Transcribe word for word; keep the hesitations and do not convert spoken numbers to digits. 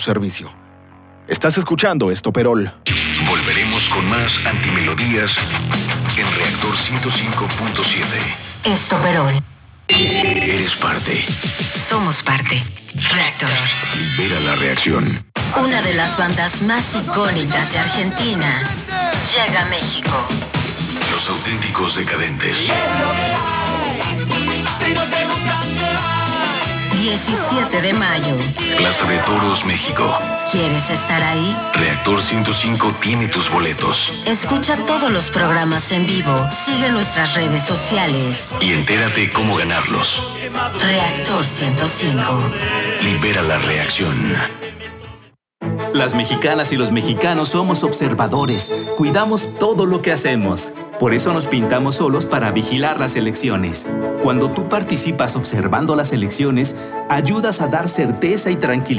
servicio. Estás escuchando Estoperol. Volveremos con más antimelodías en Reactor ciento cinco punto siete. Estoperol. Eres parte. Somos parte. Reactor. Libera la reacción. Una de las bandas más icónicas de Argentina llega a México. Los Auténticos Decadentes. diecisiete de mayo. Plaza de Toros, México. ¿Quieres estar ahí? Reactor ciento cinco tiene tus boletos. Escucha todos los programas en vivo, sigue nuestras redes sociales. Y entérate cómo ganarlos. Reactor ciento cinco. Libera la reacción. Las mexicanas y los mexicanos somos observadores. Cuidamos todo lo que hacemos. Por eso nos pintamos solos para vigilar las elecciones. Cuando tú participas observando las elecciones, ayudas a dar certeza y tranquilidad